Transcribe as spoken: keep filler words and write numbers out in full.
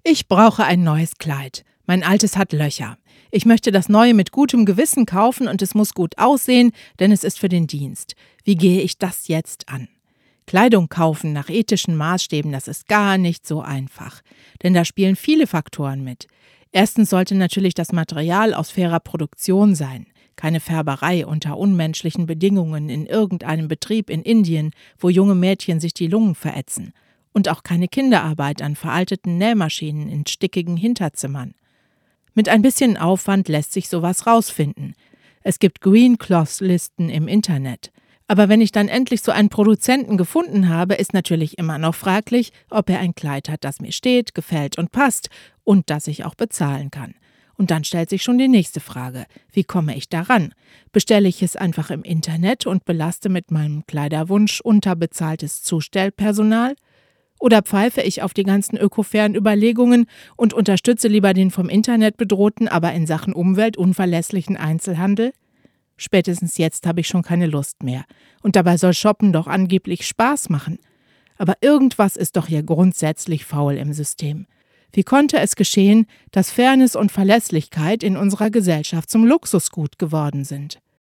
Ich brauche ein neues Kleid. Mein altes hat Löcher. Ich möchte das neue mit gutem Gewissen kaufen und es muss gut aussehen, denn es ist für den Dienst. Wie gehe ich das jetzt an? Kleidung kaufen nach ethischen Maßstäben, das ist gar nicht so einfach. Denn da spielen viele Faktoren mit. Erstens sollte natürlich das Material aus fairer Produktion sein. Keine Färberei unter unmenschlichen Bedingungen in irgendeinem Betrieb in Indien, wo junge Mädchen sich die Lungen verätzen. Und auch keine Kinderarbeit an veralteten Nähmaschinen in stickigen Hinterzimmern. Mit ein bisschen Aufwand lässt sich sowas rausfinden. Es gibt Green Cloth-Listen im Internet. Aber wenn ich dann endlich so einen Produzenten gefunden habe, ist natürlich immer noch fraglich, ob er ein Kleid hat, das mir steht, gefällt und passt und das ich auch bezahlen kann. Und dann stellt sich schon die nächste Frage: Wie komme ich daran? Bestelle ich es einfach im Internet und belaste mit meinem Kleiderwunsch unterbezahltes Zustellpersonal? Oder pfeife ich auf die ganzen ökofairen Überlegungen und unterstütze lieber den vom Internet bedrohten, aber in Sachen Umwelt unverlässlichen Einzelhandel? Spätestens jetzt habe ich schon keine Lust mehr. Und dabei soll Shoppen doch angeblich Spaß machen. Aber irgendwas ist doch hier grundsätzlich faul im System. Wie konnte es geschehen, dass Fairness und Verlässlichkeit in unserer Gesellschaft zum Luxusgut geworden sind?